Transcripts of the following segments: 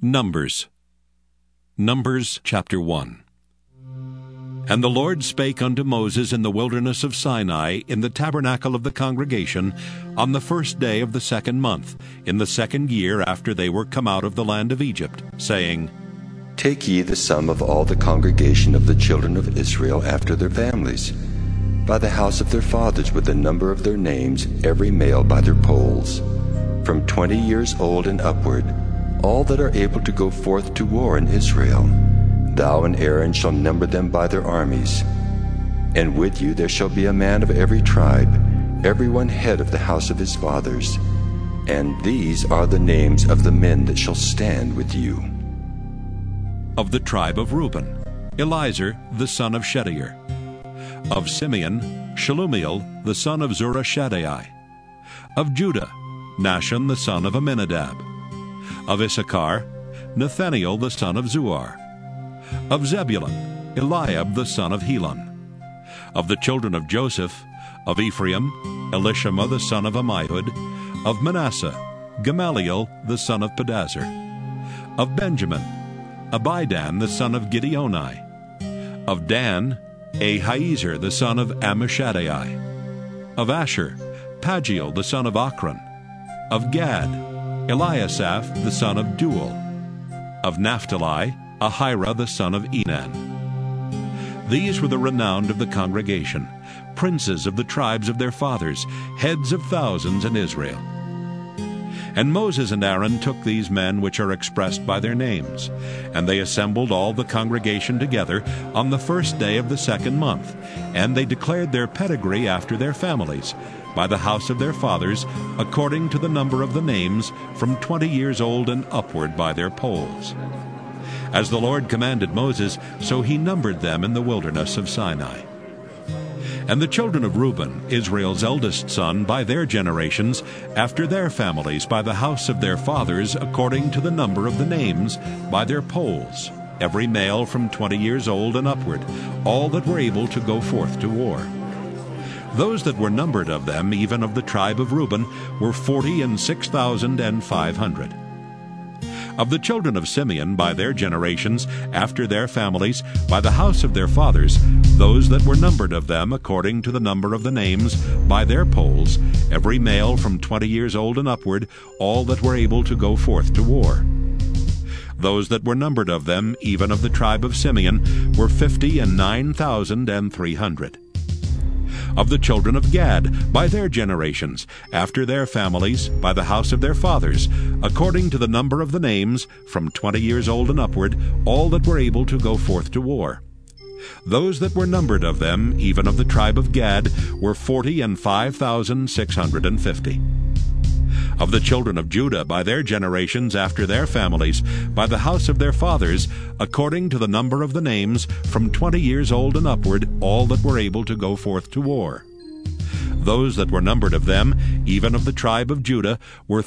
Numbers chapter 1. And the Lord spake unto Moses in the wilderness of Sinai, in the tabernacle of the congregation, on the first day of the 2nd month, in the 2nd year after they were come out of the land of Egypt, saying, Take ye the sum of all the congregation of the children of Israel after their families, by the house of their fathers with the number of their names, every male by their polls, from 20 years old and upward, all that are able to go forth to war in Israel. Thou and Aaron shall number them by their armies. And with you there shall be a man of every tribe, every one head of the house of his fathers. And these are the names of the men that shall stand with you. Of the tribe of Reuben, Elizur the son of Shedeur. Of Simeon, Shelumiel the son of Zurishaddai. Of Judah, Nahshon the son of Amminadab. Of Issachar, Nathaniel the son of Zuar. Of Zebulun, Eliab the son of Helon. Of the children of Joseph, of Ephraim, Elishama the son of Ammihud. Of Manasseh, Gamaliel the son of Pedazur. Of Benjamin, Abidan the son of Gideoni. Of Dan, Ahiezer the son of Ammishaddai. Of Asher, Pagiel the son of Ochran. Of Gad, Eliasaph the son of Deuel. Of Naphtali, Ahira the son of Enan. These were the renowned of the congregation, princes of the tribes of their fathers, heads of thousands in Israel. And Moses and Aaron took these men which are expressed by their names, and they assembled all the congregation together on the first day of the 2nd month, and they declared their pedigree after their families, by the house of their fathers, according to the number of the names, from 20 years old and upward by their polls. As the Lord commanded Moses, so he numbered them in the wilderness of Sinai. And the children of Reuben, Israel's eldest son, by their generations, after their families, by the house of their fathers, according to the number of the names, by their polls, every male from 20 years old and upward, all that were able to go forth to war. Those that were numbered of them, even of the tribe of Reuben, were 46,500. Of the children of Simeon, by their generations, after their families, by the house of their fathers, those that were numbered of them, according to the number of the names, by their polls, every male from 20 years old and upward, all that were able to go forth to war. Those that were numbered of them, even of the tribe of Simeon, were 59,300. Of the children of Gad, by their generations, after their families, by the house of their fathers, according to the number of the names, from 20 years old and upward, all that were able to go forth to war. Those that were numbered of them, even of the tribe of Gad, were 45,650. Of the children of Judah, by their generations, after their families, by the house of their fathers, according to the number of the names, from 20 years old and upward, all that were able to go forth to war. Those that were numbered of them, even of the tribe of Judah, were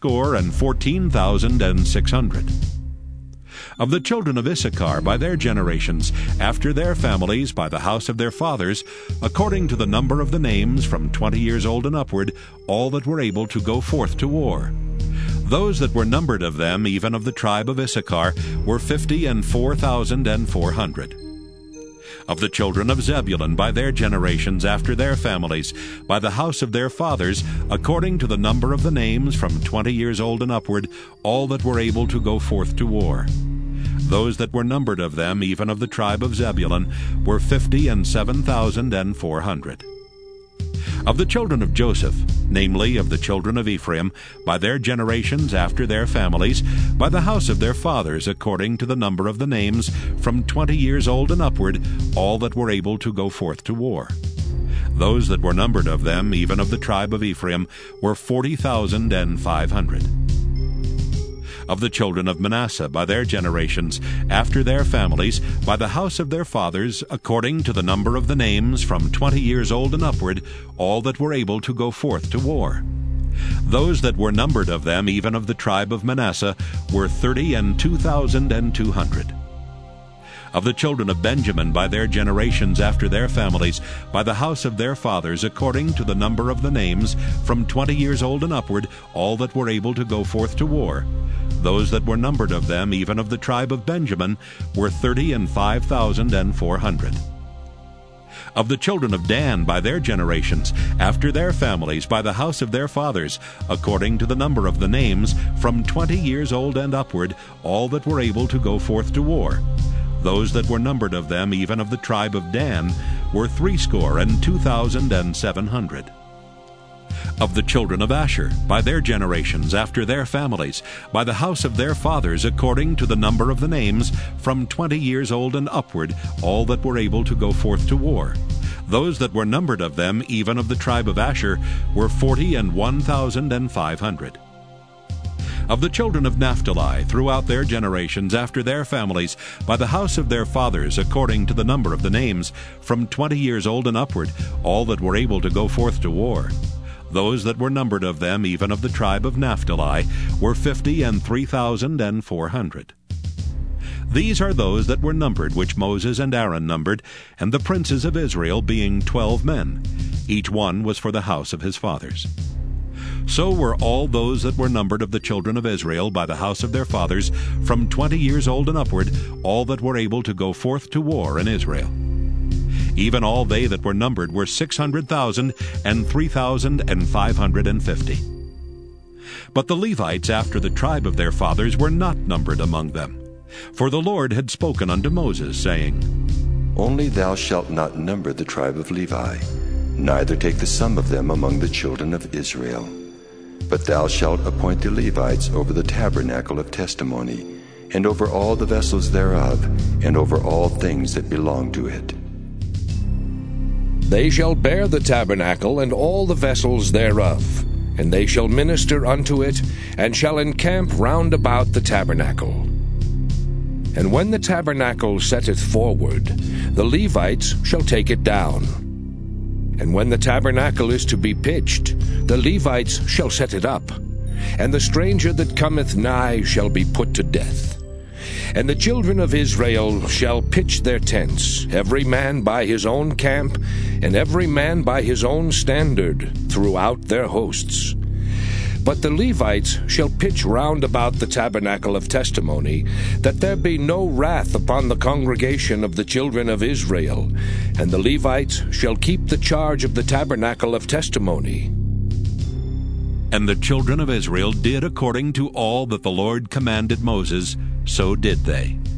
314,600. Of the children of Issachar, by their generations, after their families, by the house of their fathers, according to the number of the names, from 20 years old and upward, all that were able to go forth to war. Those that were numbered of them, even of the tribe of Issachar, were 54,400. Of the children of Zebulun, by their generations, after their families, by the house of their fathers, according to the number of the names, from 20 years old and upward, all that were able to go forth to war. Those that were numbered of them, even of the tribe of Zebulun, were 57,400. Of the children of Joseph, namely of the children of Ephraim, by their generations after their families, by the house of their fathers, according to the number of the names, from 20 years old and upward, all that were able to go forth to war. Those that were numbered of them, even of the tribe of Ephraim, were 40,500. Of the children of Manasseh, by their generations, after their families, by the house of their fathers, according to the number of the names, from 20 years old and upward, all that were able to go forth to war. Those that were numbered of them, even of the tribe of Manasseh, were 32,200. Of the children of Benjamin by their generations after their families, by the house of their fathers, according to the number of the names, from 20 years old and upward, all that were able to go forth to war. Those that were numbered of them, even of the tribe of Benjamin, were 30,05,400. Of the children of Dan by their generations, after their families, by the house of their fathers, according to the number of the names, from 20 years old and upward, all that were able to go forth to war. Those that were numbered of them, even of the tribe of Dan, were 62,700. Of the children of Asher, by their generations, after their families, by the house of their fathers, according to the number of the names, from 20 years old and upward, all that were able to go forth to war. Those that were numbered of them, even of the tribe of Asher, were 41,500. Of the children of Naphtali, throughout their generations, after their families, by the house of their fathers, according to the number of the names, from 20 years old and upward, all that were able to go forth to war. Those that were numbered of them, even of the tribe of Naphtali, were 53,400. These are those that were numbered, which Moses and Aaron numbered, and the princes of Israel, being 12 men. Each one was for the house of his fathers. So were all those that were numbered of the children of Israel by the house of their fathers, from 20 years old and upward, all that were able to go forth to war in Israel. Even all they that were numbered were 600,000 and 3,550. But the Levites after the tribe of their fathers were not numbered among them. For the Lord had spoken unto Moses, saying, Only thou shalt not number the tribe of Levi, neither take the sum of them among the children of Israel. But thou shalt appoint the Levites over the tabernacle of testimony, and over all the vessels thereof, and over all things that belong to it. They shall bear the tabernacle and all the vessels thereof, and they shall minister unto it, and shall encamp round about the tabernacle. And when the tabernacle setteth forward, the Levites shall take it down. And when the tabernacle is to be pitched, the Levites shall set it up, and the stranger that cometh nigh shall be put to death. And the children of Israel shall pitch their tents, every man by his own camp, and every man by his own standard, throughout their hosts. But the Levites shall pitch round about the tabernacle of testimony, that there be no wrath upon the congregation of the children of Israel. And the Levites shall keep the charge of the tabernacle of testimony. And the children of Israel did according to all that the Lord commanded Moses, so did they.